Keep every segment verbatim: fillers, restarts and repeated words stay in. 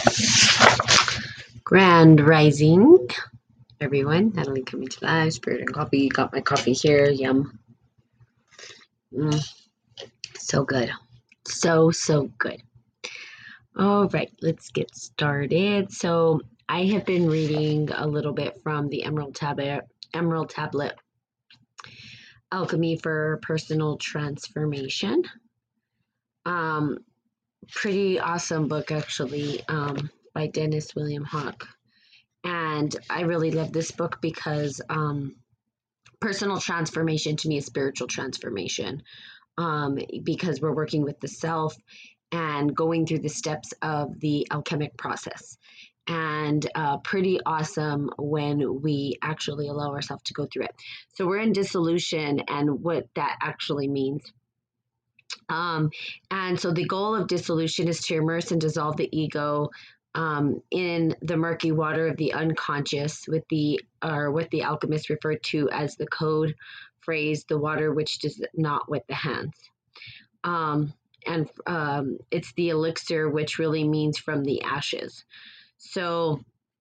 Grand Rising, everyone. Natalie coming to live. Spirit and coffee. Got my coffee here. Yum. Mm, so good. So, so good. All right, let's get started. So, I have been reading a little bit from the Emerald Tablet, Emerald Tablet Alchemy for Personal Transformation. Um, pretty awesome book, actually, um, by Dennis William Hawk. And I really love this book because um, personal transformation to me is spiritual transformation, um, because we're working with the self and going through the steps of the alchemic process. And uh, pretty awesome when we actually allow ourselves to go through it. So we're in dissolution and what that actually means. Um, and so the goal of dissolution is to immerse and dissolve the ego um, in the murky water of the unconscious, with the or what the alchemists referred to as the code phrase, the water which does not wet the hands. Um, and um, it's the elixir, which really means from the ashes. So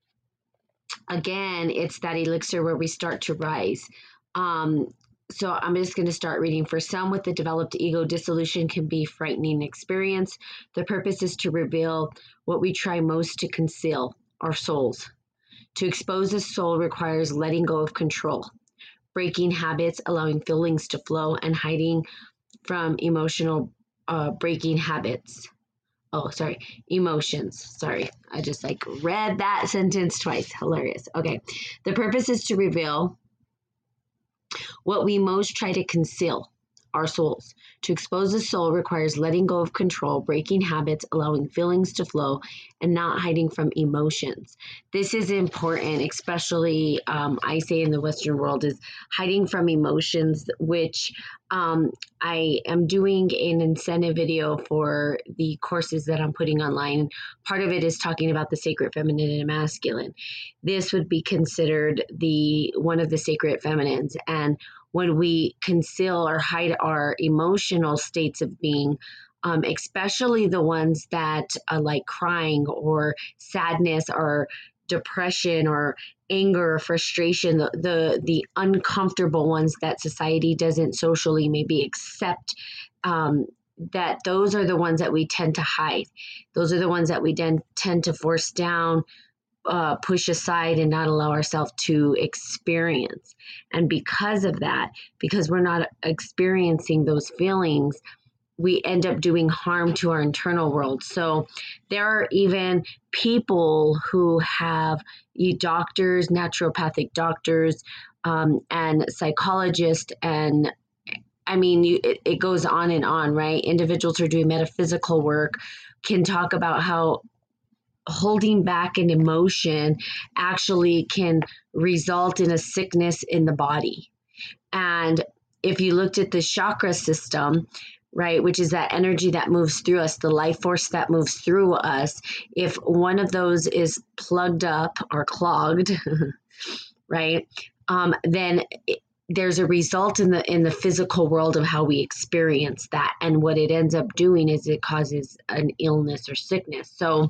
again, it's that elixir where we start to rise. Um, so I'm just going to start reading. For some with the developed ego, dissolution can be a frightening experience. The purpose is to reveal what we try most to conceal, our souls. To expose a soul requires letting go of control, breaking habits, allowing feelings to flow, and hiding from emotional uh, breaking habits. Oh, sorry, emotions. Sorry, I just like read that sentence twice. Hilarious. Okay. The purpose is to reveal what we most try to conceal, our souls. To expose the soul requires letting go of control, breaking habits, allowing feelings to flow, and not hiding from emotions. This is important, especially um, I say in the Western world, is hiding from emotions, which um, I am doing an incentive video for the courses that I'm putting online. Part of it is talking about the sacred feminine and masculine. This would be considered the one of the sacred feminines, and when we conceal or hide our emotional states of being, um, especially the ones that are like crying or sadness or depression or anger or frustration, the, the the uncomfortable ones that society doesn't socially maybe accept, um, that those are the ones that we tend to hide. Those are the ones that we then tend to force down, uh, push aside, and not allow ourselves to experience. And because of that, because we're not experiencing those feelings, we end up doing harm to our internal world. So there are even people who have doctors, naturopathic doctors, um, and psychologists, and I mean, you, it, it goes on and on, right? Individuals who are doing metaphysical work can talk about how holding back an emotion actually can result in a sickness in the body. And if you looked at the chakra system, right, which is that energy that moves through us, the life force that moves through us, if one of those is plugged up or clogged, right, um, then it, there's a result in the in the physical world of how we experience that. And what it ends up doing is it causes an illness or sickness. So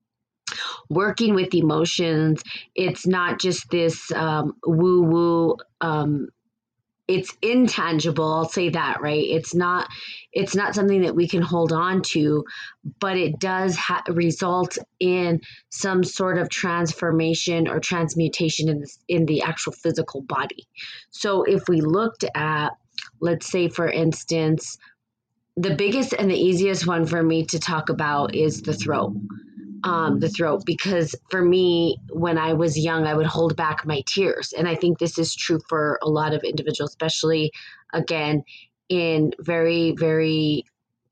working with emotions, it's not just this um, woo woo. Um, it's intangible. I'll say that, right? It's not. It's not something that we can hold on to, but it does ha- result in some sort of transformation or transmutation in the, in the actual physical body. So if we looked at, let's say, for instance, the biggest and the easiest one for me to talk about is the throat. Um, the throat, because for me, when I was young, I would hold back my tears. And I think this is true for a lot of individuals, especially, again, in very, very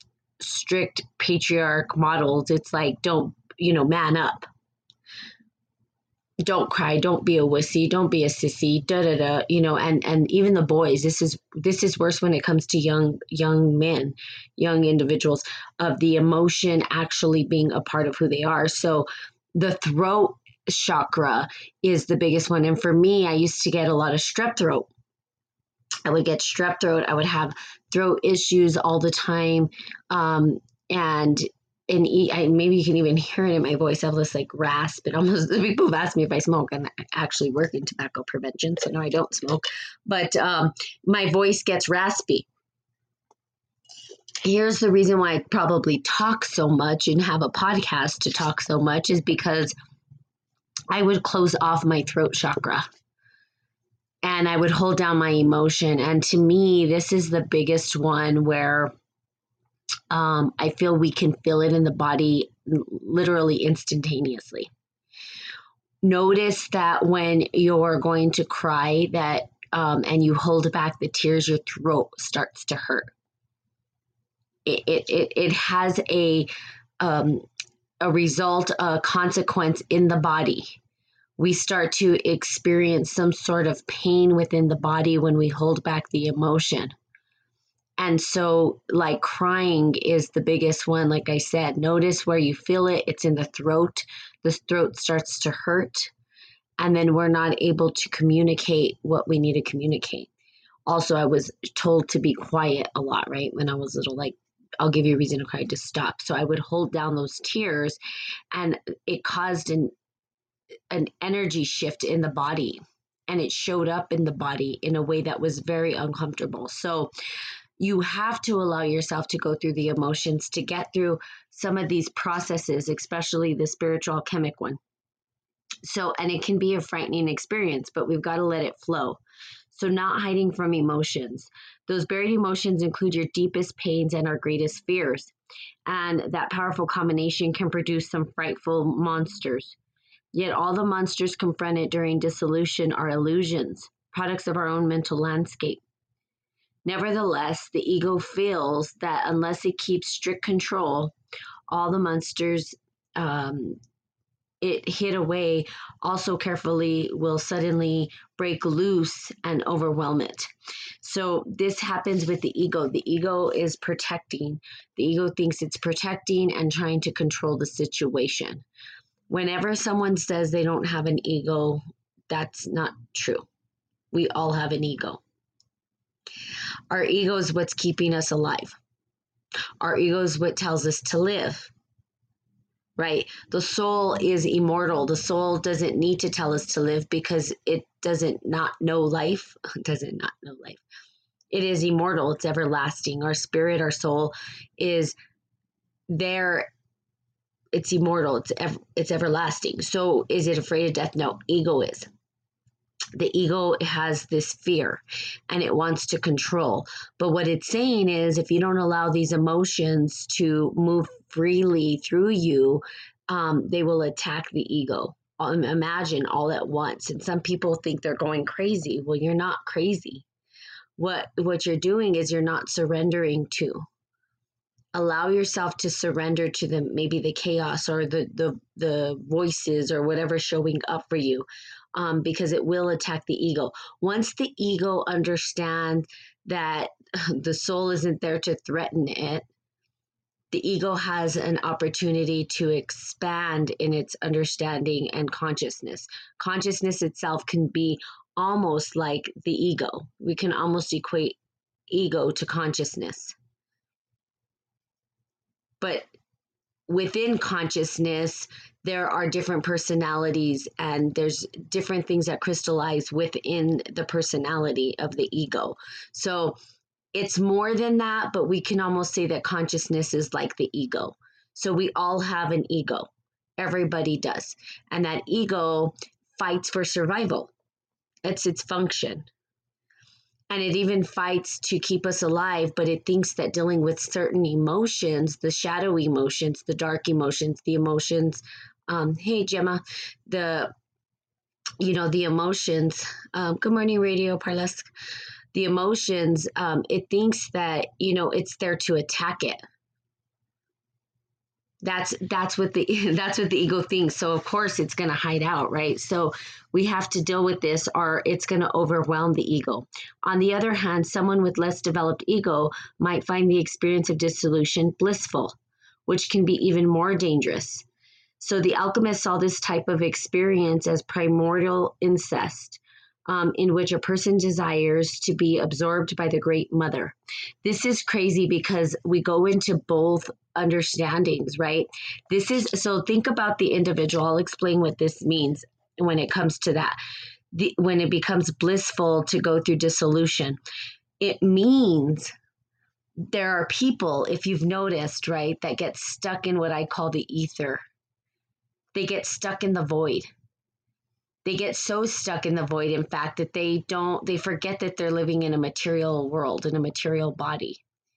strict patriarch models. It's like, don't, you know, man up. Don't cry, don't be a wussy, don't be a sissy, da da da, you know, and and even the boys, this is this is worse when it comes to young young men, young individuals, of the emotion actually being a part of who they are. So the throat chakra is the biggest one. And for me, I used to get a lot of strep throat. I would get strep throat. I would have throat issues all the time. Um, and and e- I, maybe you can even hear it in my voice. I have this like rasp. It almost, people have asked me if I smoke, and I actually work in tobacco prevention, so no, I don't smoke. But um, my voice gets raspy. Here's the reason why I probably talk so much and have a podcast to talk so much is because I would close off my throat chakra and I would hold down my emotion. And to me, this is the biggest one where um, I feel we can feel it in the body literally instantaneously. Notice that when you're going to cry that um, and you hold back the tears, your throat starts to hurt. It it it, it has a um, a result, a consequence in the body. We start to experience some sort of pain within the body when we hold back the emotion. And so, like crying is the biggest one. Like I said, notice where you feel it. It's in the throat. The throat starts to hurt. And then we're not able to communicate what we need to communicate. Also, I was told to be quiet a lot, right? When I was little, like, I'll give you a reason to cry, to stop. So I would hold down those tears, and it caused an an energy shift in the body, and it showed up in the body in a way that was very uncomfortable. So you have to allow yourself to go through the emotions to get through some of these processes, especially the spiritual alchemic one. So, and it can be a frightening experience, but we've got to let it flow. So, not hiding from emotions. Those buried emotions include your deepest pains and our greatest fears. And that powerful combination can produce some frightful monsters. Yet all the monsters confronted during dissolution are illusions, products of our own mental landscape. Nevertheless, the ego feels that unless it keeps strict control, all the monsters um, it hid away also carefully will suddenly break loose and overwhelm it. So this happens with the ego. The ego is protecting. The ego thinks it's protecting and trying to control the situation. Whenever someone says they don't have an ego, that's not true. We all have an ego. Our ego is what's keeping us alive. Our ego is what tells us to live, right? The soul is immortal. The soul doesn't need to tell us to live because it doesn't not know life. doesn't not know life. It is immortal. It's everlasting. Our spirit, our soul is there. It's immortal. It's ev- it's everlasting. So is it afraid of death? No, ego is. The ego has this fear and it wants to control. But what it's saying is if you don't allow these emotions to move freely through you, um, they will attack the ego. Um, imagine all at once. And some people think they're going crazy. Well, you're not crazy. What what you're doing is you're not surrendering to. Allow yourself to surrender to the maybe the chaos or the the the voices or whatever showing up for you, um, because it will attack the ego. Once the ego understands that the soul isn't there to threaten it, the ego has an opportunity to expand in its understanding and consciousness. Consciousness itself can be almost like the ego. We can almost equate ego to consciousness. But within consciousness, there are different personalities and there's different things that crystallize within the personality of the ego. So it's more than that, but we can almost say that consciousness is like the ego. So we all have an ego. Everybody does. And that ego fights for survival. It's its function. And it even fights to keep us alive, but it thinks that dealing with certain emotions, the shadowy emotions, the dark emotions, the emotions, um, hey, Gemma, the, you know, the emotions, um, good morning, Radio Parlesk, the emotions, um, it thinks that, you know, it's there to attack it. That's that's what the that's what the ego thinks. So of course it's going to hide out, right? So we have to deal with this or it's going to overwhelm the ego. On the other hand, someone with less developed ego might find the experience of dissolution blissful, which can be even more dangerous. So the alchemist saw this type of experience as primordial incest. um, in which a person desires to be absorbed by the Great Mother. This is crazy because we go into both understandings, right? This is so think about the individual. I'll explain what this means when it comes to that. The, when it becomes blissful to go through dissolution, it means there are people, if you've noticed, right, that get stuck in what I call the ether. They get stuck in the void. They get so stuck in the void, in fact, that they don't, they forget that they're living in a material world, in a material body.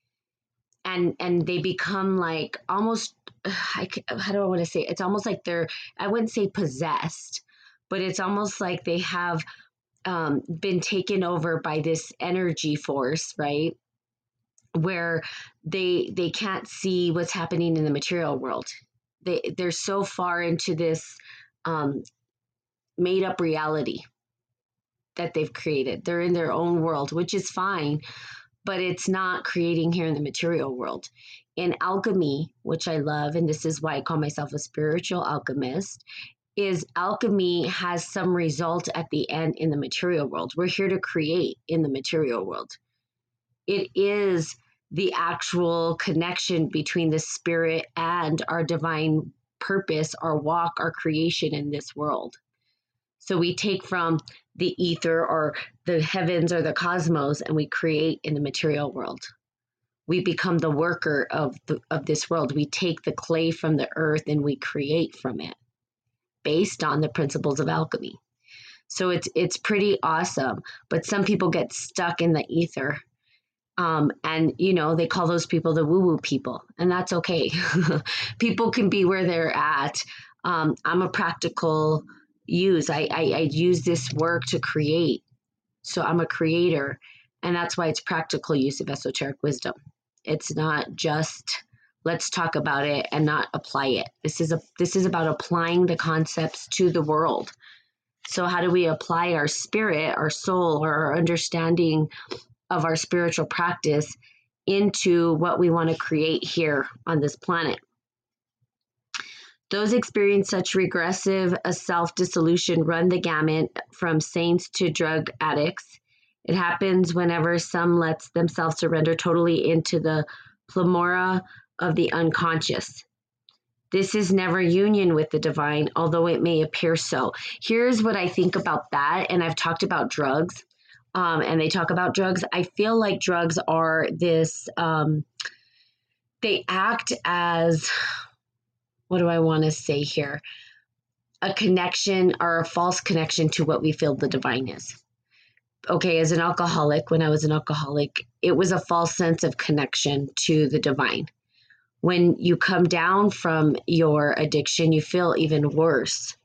And and they become like almost, I, how do I want to say it? It's almost like they're, I wouldn't say possessed, but it's almost like they have um, been taken over by this energy force, right? Where they they can't see what's happening in the material world. They they're so far into this um, made up reality that they've created. They're in their own world, which is fine, but it's not creating here in the material world. In alchemy, which I love, and this is why I call myself a spiritual alchemist, is alchemy has some result at the end in the material world. We're here to create in the material world. It is the actual connection between the spirit and our divine purpose, our walk, our creation in this world. So we take from the ether or the heavens or the cosmos and we create in the material world. We become the worker of the, of this world. We take the clay from the earth and we create from it based on the principles of alchemy. So it's it's pretty awesome. But some people get stuck in the ether. Um, and, you know, they call those people the woo-woo people, and that's okay. People can be where they're at. Um, I'm a practical use. I, I, I use this work to create. So I'm a creator, and that's why it's practical use of esoteric wisdom. It's not just let's talk about it and not apply it. This is a this is about applying the concepts to the world. So how do we apply our spirit, our soul, or our understanding of our spiritual practice into what we want to create here on this planet? Those experience such regressive self-dissolution run the gamut from saints to drug addicts. It happens whenever some lets themselves surrender totally into the pleroma of the unconscious. This is never union with the divine, although it may appear so. Here's what I think about that, and I've talked about drugs. Um, and they talk about drugs. I feel like drugs are this, um, they act as, what do I want to say here? A connection or a false connection to what we feel the divine is. Okay, as an alcoholic, when I was an alcoholic, it was a false sense of connection to the divine. When you come down from your addiction, you feel even worse.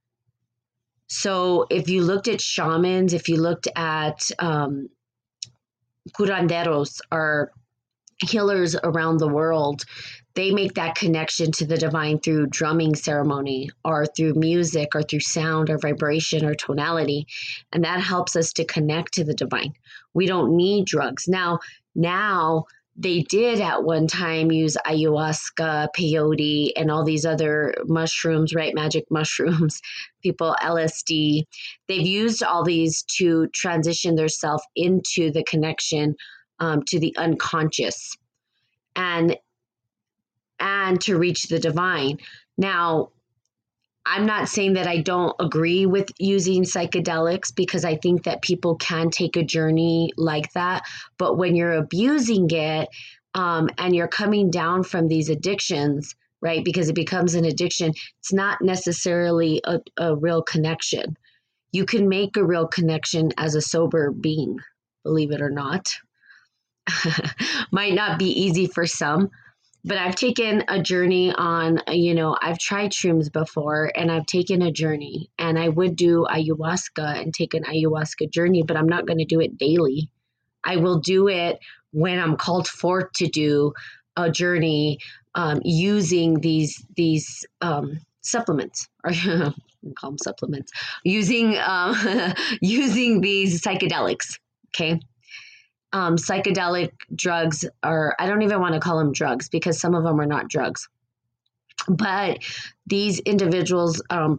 So if you looked at shamans, if you looked at um, curanderos or healers around the world, they make that connection to the divine through drumming ceremony or through music or through sound or vibration or tonality. And that helps us to connect to the divine. We don't need drugs. Now, now they did at one time use ayahuasca, peyote, and all these other mushrooms, right? Magic mushrooms, people, L S D. They've used all these to transition themselves into the connection um, to the unconscious and, and to reach the divine. Now, I'm not saying that I don't agree with using psychedelics because I think that people can take a journey like that. But when you're abusing it um, and you're coming down from these addictions, right, because it becomes an addiction, it's not necessarily a, a real connection. You can make a real connection as a sober being, believe it or not. Might not be easy for some. But I've taken a journey on, you know, I've tried shrooms before and I've taken a journey, and I would do ayahuasca and take an ayahuasca journey, but I'm not going to do it daily. I will do it when I'm called forth to do a journey um, using these these um, supplements, or call them supplements, using um, using these psychedelics. Okay. Um, psychedelic drugs are, I don't even want to call them drugs because some of them are not drugs. But these individuals um,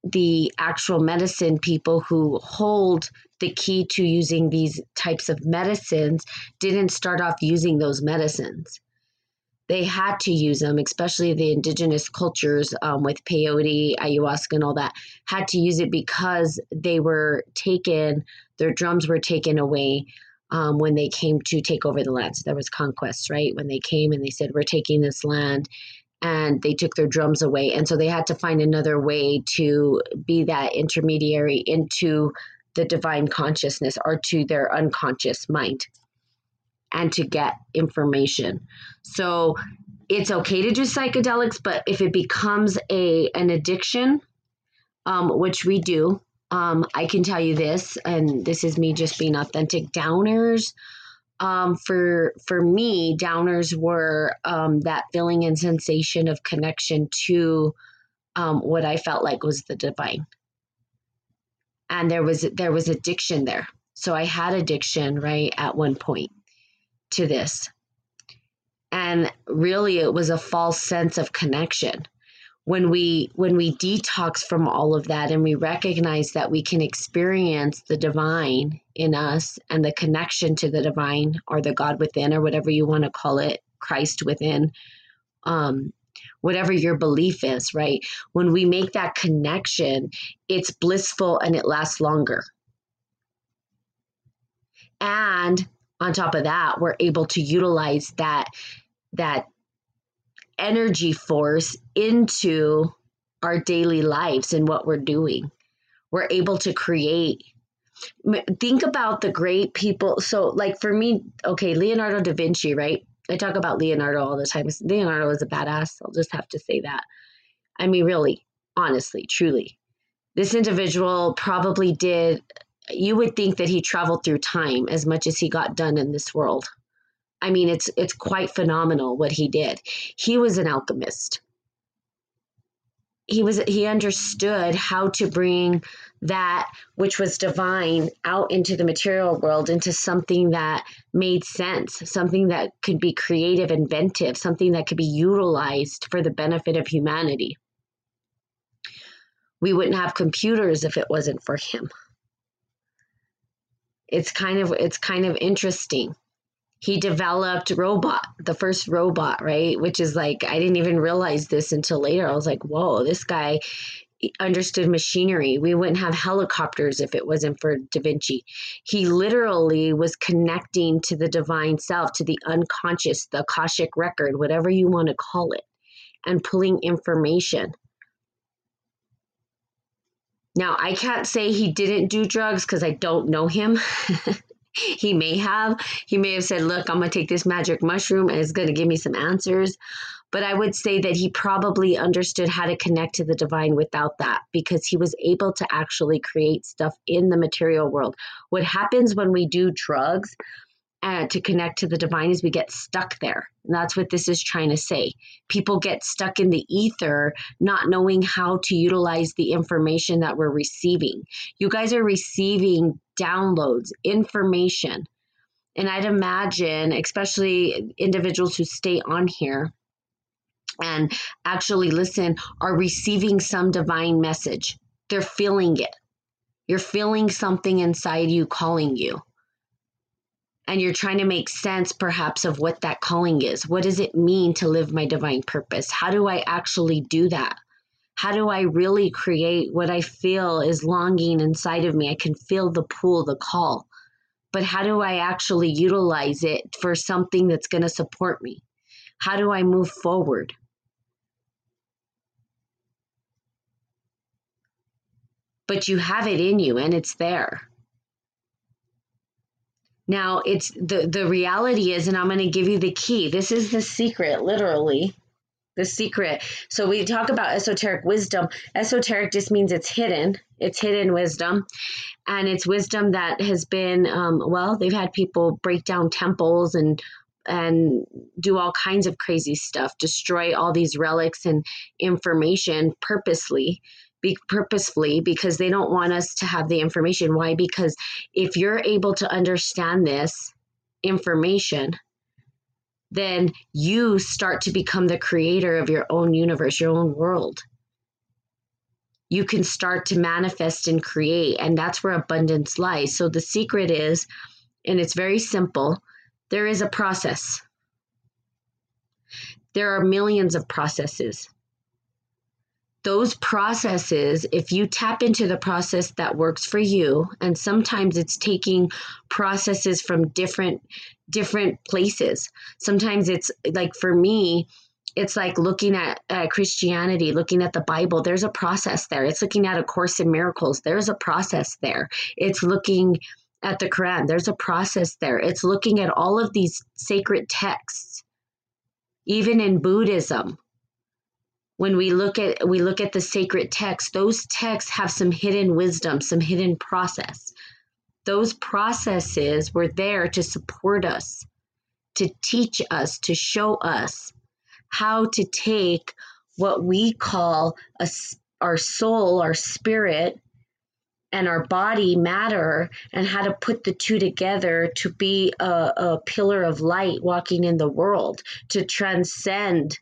the actual medicine people who hold the key to using these types of medicines didn't start off using those medicines. They had to use them, especially the indigenous cultures um, with peyote, ayahuasca, and all that, had to use it because they were taken, their drums were taken away um, when they came to take over the land. So there was conquest, right? When they came and they said, we're taking this land, and they took their drums away. And so they had to find another way to be that intermediary into the divine consciousness or to their unconscious mind and to get information. So it's okay to do psychedelics, but if it becomes a an addiction, um, which we do, um, I can tell you this, and this is me just being authentic, downers, um, for for me, downers were um, that feeling and sensation of connection to um, what I felt like was the divine. And there was there was addiction there. So I had addiction, right, at one point to this. And really it was a false sense of connection. When we when we detox from all of that and we recognize that we can experience the divine in us and the connection to the divine or the God within or whatever you want to call it, Christ within, um, whatever your belief is, right? When we make that connection, it's blissful and it lasts longer. And on top of that, we're able to utilize that that energy force into our daily lives and what we're doing. We're able to create. Think about the great people. So, like for me, okay, Leonardo da Vinci, right? I talk about Leonardo all the time. Leonardo is a badass. I'll just have to say that. I mean, really, honestly, truly, this individual probably did. You would think that he traveled through time as much as he got done in this world. I mean, it's it's quite phenomenal what he did. He was an alchemist. He was he understood how to bring that which was divine out into the material world, into something that made sense, something that could be creative, inventive, something that could be utilized for the benefit of humanity. We wouldn't have computers if it wasn't for him. It's kind of it's kind of interesting. He developed robot, the first robot, right? Which is like, I didn't even realize this until later. I was like, whoa, this guy understood machinery. We wouldn't have helicopters if it wasn't for Da Vinci. He literally was connecting to the divine self, to the unconscious, the Akashic record, whatever you want to call it, and pulling information. Now, I can't say he didn't do drugs because I don't know him. He may have. He may have said, look, I'm going to take this magic mushroom and it's going to give me some answers. But I would say that he probably understood how to connect to the divine without that, because he was able to actually create stuff in the material world. What happens when we do drugs uh, to connect to the divine is we get stuck there. And that's what this is trying to say. People get stuck in the ether, not knowing how to utilize the information that we're receiving. You guys are receiving downloads, information. And I'd imagine, especially individuals who stay on here and actually listen, are receiving some divine message. They're feeling it. You're feeling something inside you calling you. And you're trying to make sense, perhaps, of what that calling is. What does it mean to live my divine purpose? How do I actually do that? How do I really create what I feel is longing inside of me? I can feel the pull, the call. But how do I actually utilize it for something that's going to support me? How do I move forward? But you have it in you and it's there. Now, it's the, the reality is, and I'm going to give you the key. This is the secret, literally, the secret. So we talk about esoteric wisdom. Esoteric just means it's hidden. It's hidden wisdom. And it's wisdom that has been, um, well, they've had people break down temples and and do all kinds of crazy stuff, destroy all these relics and information purposely. Be purposefully because they don't want us to have the information. Why? Because if you're able to understand this information, then you start to become the creator of your own universe, your own world. you can start to manifest and create. And that's where abundance lies. So the secret is, and it's very simple, there is a process. There are millions of processes. Those processes, if you tap into the process that works for you, and sometimes it's taking processes from different different places. Sometimes it's like, for me, it's like looking at uh, Christianity, looking at the Bible. There's a process there. It's looking at A Course in Miracles. There's a process there. It's looking at the Quran. There's a process there. It's looking at all of these sacred texts. Even in Buddhism, when we look at we look at the sacred texts, those texts have some hidden wisdom, some hidden process. Those processes were there to support us, to teach us, to show us how to take what we call a, our soul, our spirit, and our body, matter, and how to put the two together to be a, a pillar of light walking in the world, to transcend,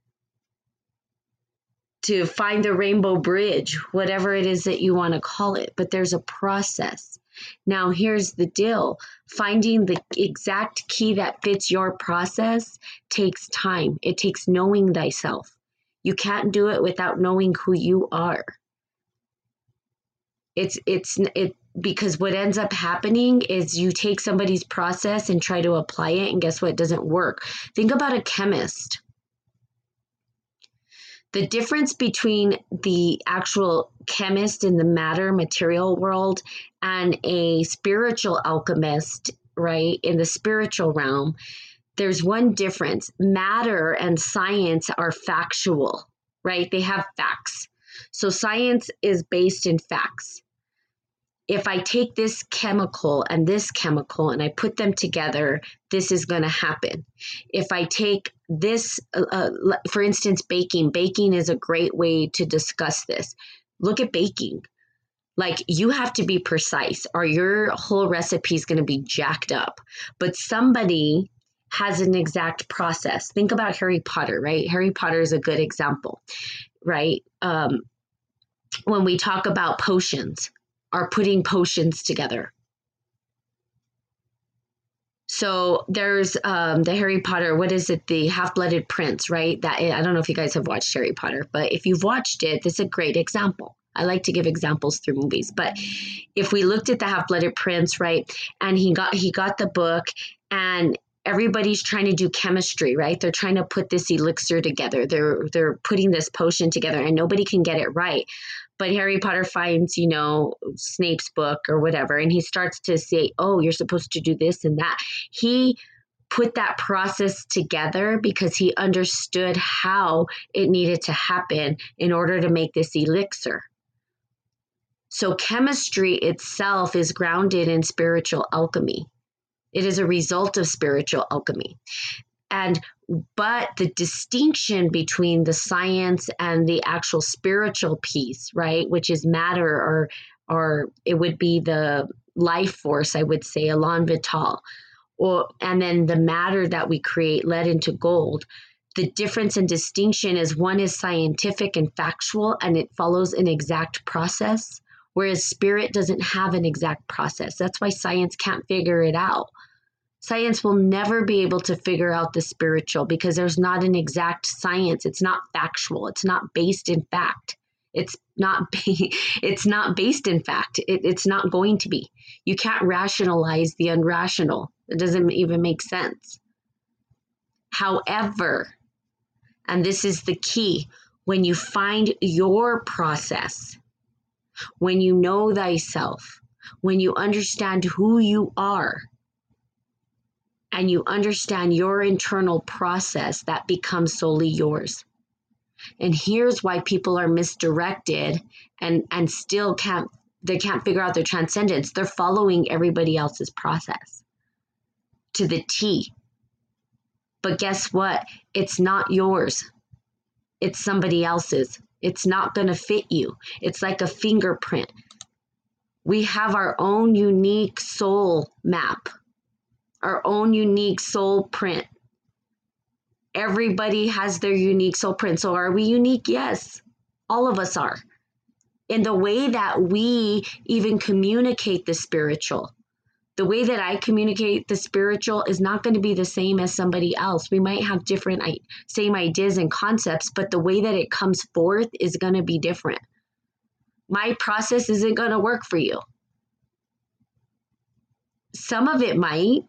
to find the rainbow bridge, whatever it is that you want to call it. But there's a process. Now, here's the deal. Finding the exact key that fits your process takes time. It takes knowing thyself. You can't do it without knowing who you are. It's, it's, it, because what ends up happening is you take somebody's process and try to apply it, and guess what? It doesn't work. Think about a chemist. The difference between the actual chemist in the matter material world and a spiritual alchemist, right, in the spiritual realm, there's one difference. Matter and science are factual, right? They have facts. So science is based in facts. If I take this chemical and this chemical and I put them together, this is going to happen. If I take this, uh, for instance, baking, baking is a great way to discuss this. Look at baking. Like, you have to be precise or your whole recipe is going to be jacked up. But somebody has an exact process. Think about Harry Potter, right? Harry Potter is a good example, right? Um, when we talk about potions, are putting potions together. So there's um, the Harry Potter, what is it? The Half-Blooded Prince, right? That I don't know if you guys have watched Harry Potter, but if you've watched it, this is a great example. I like to give examples through movies, but if we looked at the Half-Blooded Prince, right, and he got he got the book, and everybody's trying to do chemistry, right? They're trying to put this elixir together. They're they're putting this potion together, and nobody can get it right. But Harry Potter finds, you know, Snape's book or whatever, and he starts to say, oh, you're supposed to do this and that. He put that process together because he understood how it needed to happen in order to make this elixir. So chemistry itself is grounded in spiritual alchemy. It is a result of spiritual alchemy. And but the distinction between the science and the actual spiritual piece, right, which is matter, or or it would be the life force, I would say, elan vital, or and then the matter that we create led into gold. The difference and distinction is one is scientific and factual, and it follows an exact process, whereas spirit doesn't have an exact process. That's why science can't figure it out. Science will never be able to figure out the spiritual because there's not an exact science. It's not factual. It's not based in fact. It's not it's not based in fact. It, it's not going to be. You can't rationalize the unrational. It doesn't even make sense. However, and this is the key, when you find your process, when you know thyself, when you understand who you are, and you understand your internal process, that becomes solely yours. And here's why people are misdirected and, and still can't, they can't figure out their transcendence. They're following everybody else's process to the T. But guess what? It's not yours. It's somebody else's. It's not going to fit you. It's like a fingerprint. We have our own unique soul map, our own unique soul print. Everybody has their unique soul print. So are we unique? Yes, all of us are. in the way that we even communicate the spiritual. The way that I communicate the spiritual is not going to be the same as somebody else. We might have different same ideas and concepts, but the way that it comes forth is going to be different. My process isn't going to work for you. Some of it might,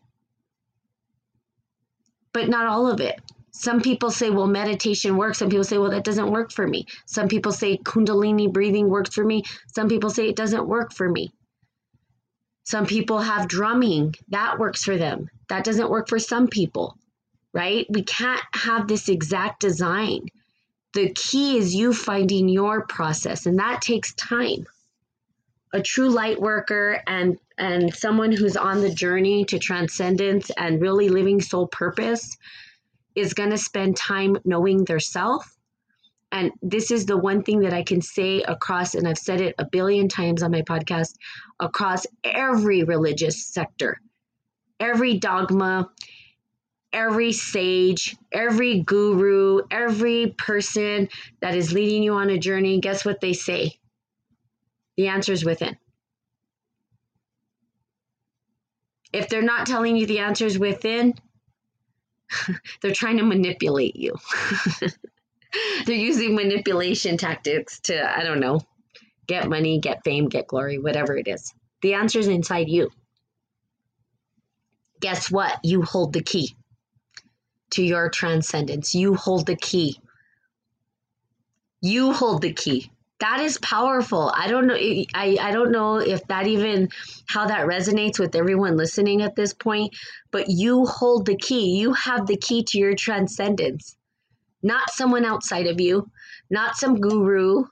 but not all of it. Some people say, well, meditation works. Some people say, well, that doesn't work for me. Some people say Kundalini breathing works for me. Some people say it doesn't work for me. Some people have drumming. That works for them. That doesn't work for some people, right? We can't have this exact design. The key is you finding your process, and that takes time. A true light worker and, and someone who's on the journey to transcendence and really living soul purpose is going to spend time knowing their self. And this is the one thing that I can say across, and I've said it a billion times on my podcast, across every religious sector, every dogma, every sage, every guru, every person that is leading you on a journey, guess what they say? The answer is within. If they're not telling you the answer is within, they're trying to manipulate you. They're using manipulation tactics to, I don't know, get money, get fame, get glory, whatever it is. The answer is inside you. Guess what? You hold the key to your transcendence. You hold the key. You hold the key. That is powerful. I don't know. I, I don't know if that even, how that resonates with everyone listening at this point, but you hold the key. You have the key to your transcendence. Not someone outside of you, not some guru.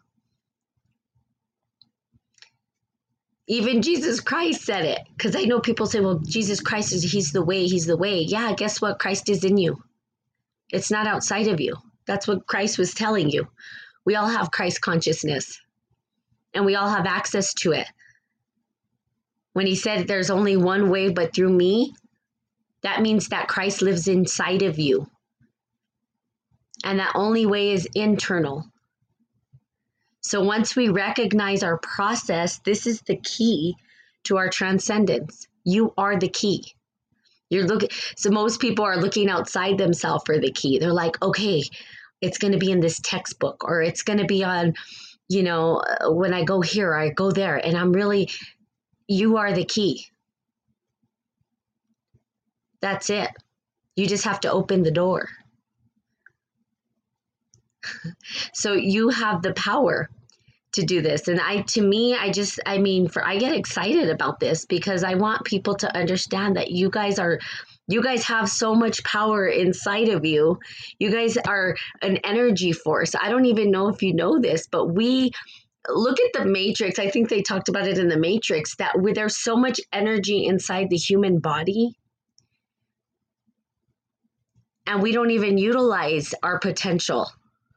Even Jesus Christ said it, because I know people say, well, Jesus Christ is, he's the way, he's the way. Yeah, guess what? Christ is in you. It's not outside of you. That's what Christ was telling you. We all have Christ consciousness, and we all have access to it. When he said there's only one way but through me, that means that Christ lives inside of you. And that only way is internal. So once we recognize our process, this is the key to our transcendence. You are the key. You're looking. So most people are looking outside themselves for the key. They're like, okay, it's going to be in this textbook, or it's going to be on, you know, when I go here, I go there. And I'm really, you are the key. That's it. You just have to open the door. So you have the power to do this. And I, to me, I just, I mean, for, I get excited about this because I want people to understand that you guys are, you guys have so much power inside of you. You guys are an energy force. I don't even know if you know this, but we look at the Matrix. I think they talked about it in the Matrix, that there's so much energy inside the human body. And we don't even utilize our potential.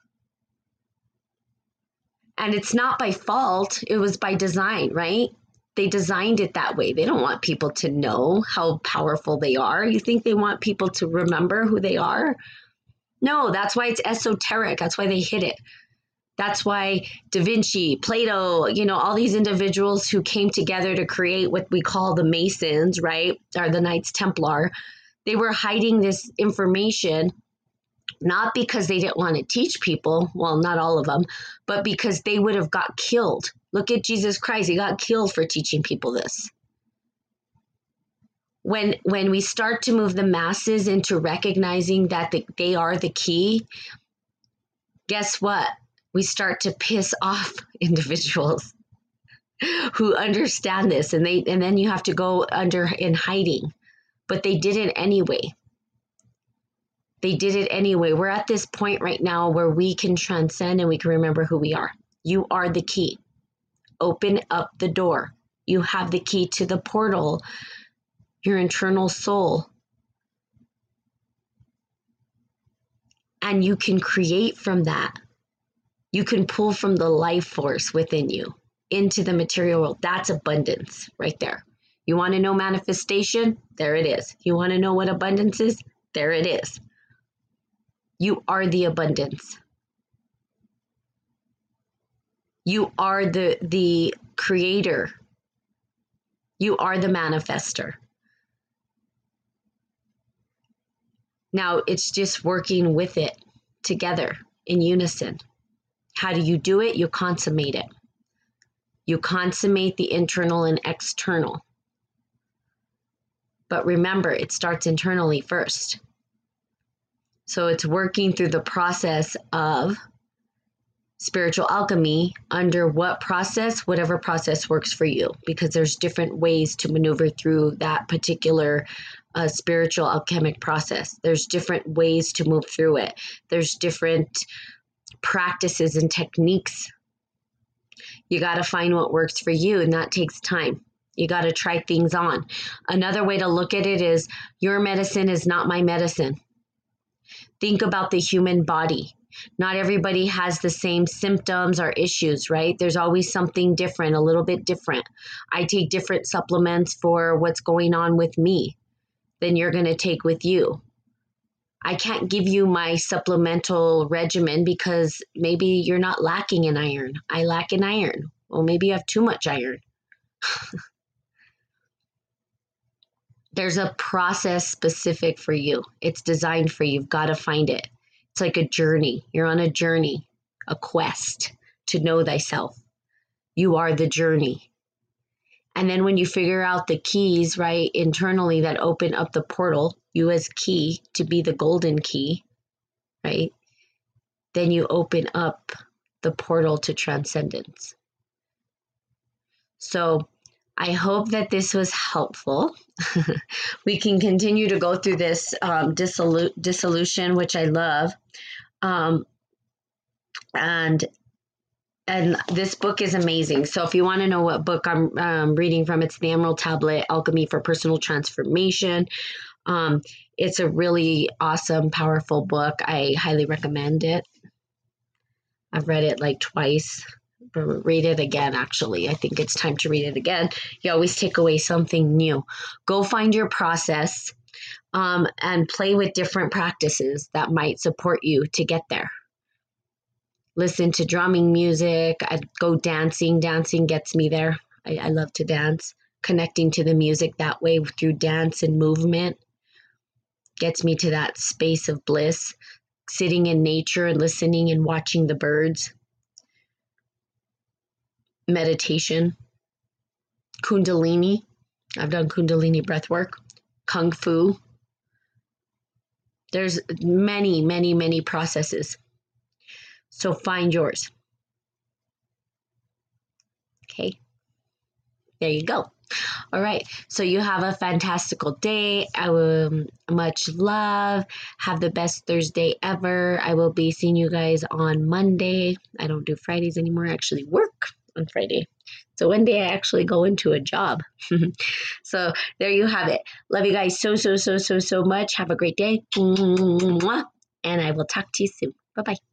And it's not by fault. It was by design, right? They designed it that way. They don't want people to know how powerful they are. You think they want people to remember who they are? No, that's why it's esoteric. That's why they hid it. That's why Da Vinci, Plato, you know, all these individuals who came together to create what we call the Masons, right? Or the Knights Templar. They were hiding this information, not because they didn't want to teach people, well, not all of them, but because they would have got killed. Look at Jesus Christ. He got killed for teaching people this. When, when we start to move the masses into recognizing that the, they are the key, guess what? We start to piss off individuals who understand this, and they and then you have to go under in hiding. But they did it anyway. They did it anyway. We're at this point right now where we can transcend and we can remember who we are. You are the key. Open up the door. You have the key to the portal, your internal soul. And you can create from that. You can pull from the life force within you into the material world. That's abundance right there. You want to know manifestation? There it is. You want to know what abundance is? There it is. You are the abundance. You are the the creator. You are the manifester. Now it's just working with it together in unison. How do you do it? You consummate it. You consummate the internal and external. But remember, it starts internally first. So it's working through the process of spiritual alchemy under what process? Whatever process works for you, because there's different ways to maneuver through that particular uh, spiritual alchemic process. There's different ways to move through it. There's different practices and techniques. You got to find what works for you, and that takes time. You got to try things on. Another way to look at it is your medicine is not my medicine. Think about the human body. Not everybody has the same symptoms or issues, right? There's always something different, a little bit different. I take different supplements for what's going on with me than you're going to take with you. I can't give you my supplemental regimen because maybe you're not lacking in iron. I lack in iron. Well, maybe you have too much iron. There's a process specific for you. It's designed for you. You've got to find it. It's like a journey. You're on a journey, a quest to know thyself. You are the journey. And then when you figure out the keys, right, internally that open up the portal, you as key to be the golden key, right, then you open up the portal to transcendence. So I hope that this was helpful. We can continue to go through this um, dissolu- dissolution, which I love. Um, and and this book is amazing. So if you want to know what book I'm um, reading from, it's The Emerald Tablet, Alchemy for Personal Transformation. Um, it's a really awesome, powerful book. I highly recommend it. I've read it like twice. Read it again, actually. I think it's time to read it again. You always take away something new. Go find your process um, and play with different practices that might support you to get there. Listen to drumming music. I'd go dancing. Dancing gets me there. I, I love to dance. Connecting to the music that way through dance and movement gets me to that space of bliss. Sitting in nature and listening and watching the birds. Meditation. Kundalini. I've done Kundalini breath work. Kung Fu. There's many, many, many processes. So find yours. Okay. There you go. All right. So you have a fantastical day. I will much love. Have the best Thursday ever. I will be seeing you guys on Monday. I don't do Fridays anymore. I actually work on Friday. So one day I actually go into a job. So there you have it. Love you guys so, so, so, so, so much. Have a great day. And I will talk to you soon. Bye-bye.